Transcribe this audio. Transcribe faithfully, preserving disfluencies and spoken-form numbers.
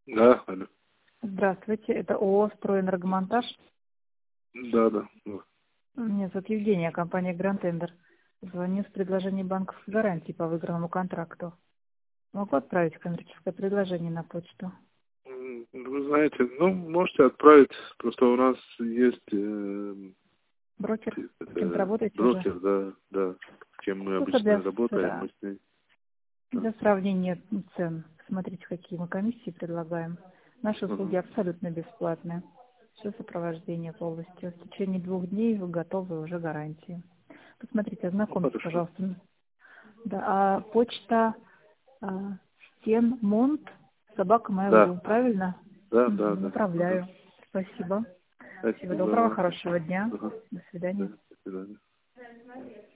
Да, алло. Здравствуйте, это ООО «Стройэнергомонтаж». Да, да. да. Меня зовут Евгения, компания Grand Tender. Звоню с предложением банковской гарантии по выигранному контракту. Могу отправить коммерческое предложение на почту? М, Вы знаете, ну, можете отправить, просто у нас есть э, Брокер? С кем-то э, работаете уже? брокер, да, да, с кем мы Только для, обычно работаем, сра- мы с ней. Да. для сравнения цен. Смотрите, какие мы комиссии предлагаем. Наши услуги Мгм. абсолютно бесплатные. Все сопровождение полностью. В течение двух дней вы готовы уже гарантии. Посмотрите, Ну, ознакомьтесь, хорошо. пожалуйста. Да, а почта а, стенмонт собака Да, mail.ru, правильно? да, да, Мгм, да. Ага. направляю. Спасибо. Всего доброго, Спасибо. хорошего дня. Ага. До Да, свидания. до свидания.